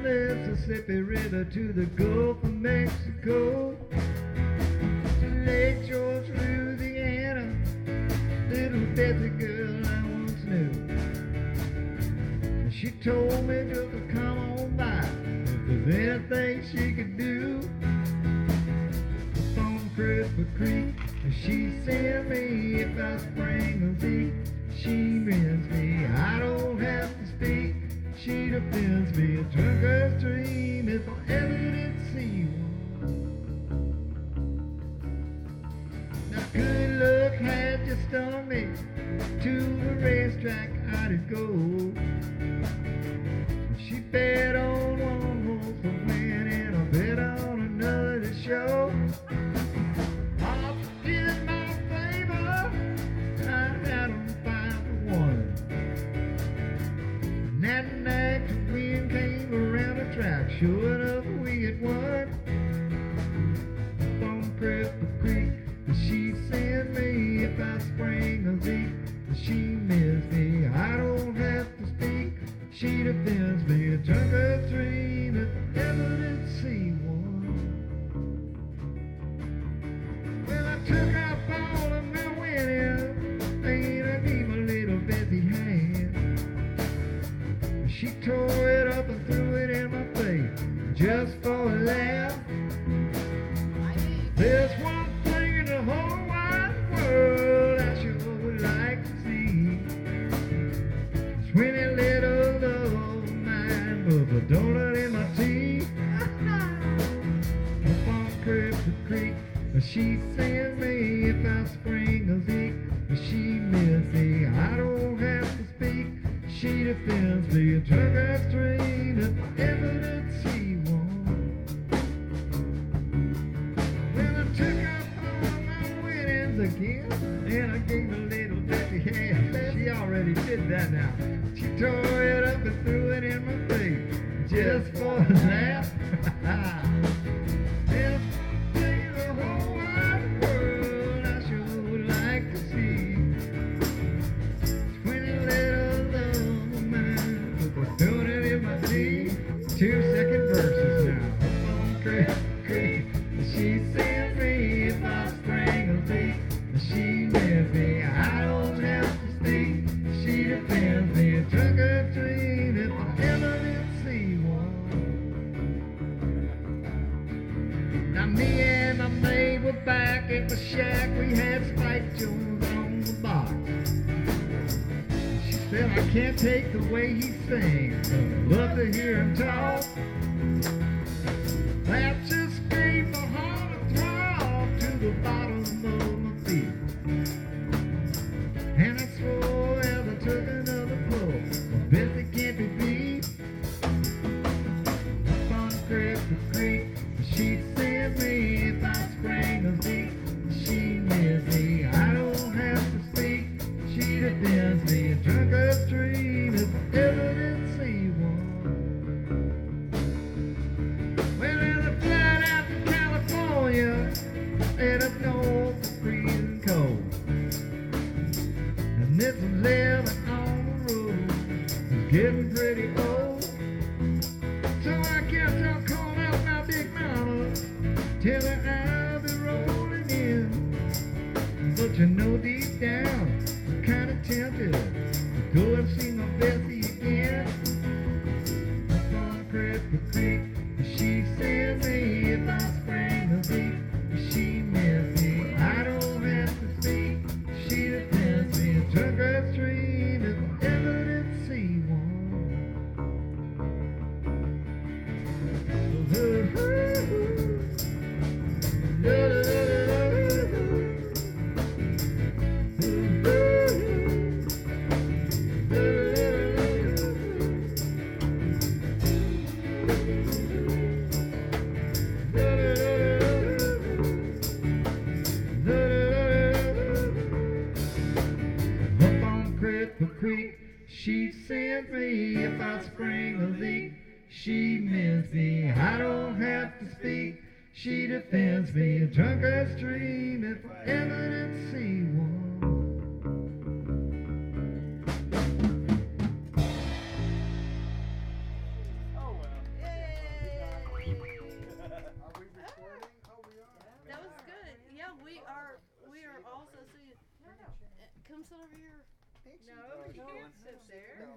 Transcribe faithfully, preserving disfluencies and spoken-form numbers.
Mississippi River to the Gulf of Mexico, to Lake George, Louisiana, little Betsy girl I once knew. She told me just to come on by if there's anything she could do. Up on Cripple Creek, she sent me if I spring a leak. She mends me, I don't have to speak. She defends me, a drunker's dream if I ever did see one. Now good luck had just stung me, to the racetrack I'd go. She bet on one horse to win and I bet on another to show. Odds in my favor, I had them five to one. And that night the wind came around the track, sure enough we had won. Up on Cripple Creek, she sent me if I sprang a leak. She missed me, I don't have to speak. She defends me, a drunker's dream if I ever did see one. Well, I took up all of my winnings, and I gave my little Betsy hand. She tore it up and threw it in my face, just for a laugh. There's one thing in the whole wide world I sure would like to see. Swinny little love of mine, with a donut in my tea. Up on Cripple Creek, she sent me if I spring a leak. She missed me, I don't have to speak. She defends me, a drunker's dream if I ever did see one. Well, I took up all my winnings again, and I gave a little Betsy hand. She already did that now. She tore it up and threw it in my face, just for a laugh. There's one thing in the whole wide world I sure would like to see. Twenty little love of mine with a donut in my tea. Two second verses now. Up on Cripple Creek, she sent me if I sprang a leak. She missed me, I don't have to speak. She defends me, a drunker's dream if I ever did see one. Now me and my maid were back at the shack. We had Spike Jones on the box. She said, I can't take the way he sings, but I love to hear him talk. That just gave my heart a throb to the bottom of my feet. And I swore as I took another pull, my Betsy can't be beat. Up on Cripple Creek, she sent me if I sprang a leak. She missed me, I don't have to speak. She defends me, a drunker's dream if I ever did see one. Well, there's a flight out to California, and up north it's freezing cold. And this is living on the road, it's getting pretty old. So I guess I'll call out my big mama, tell her I'll be rolling in. But you know deep down, I'm kinda tempted to go and see my Betsy again. Up on Cripple Creek, she sent me if I sprang a leak. She missed me, I don't have to speak. She defends me, a drunker's dream if I ever did see one. Cripple Creek, she sent me if I spring a leak. She mends me, I don't have to speak. She defends me, a drunkard's dream if I ever did see one. Oh well. come sit over here. Dixie No, brought you it can't on. sit there. No.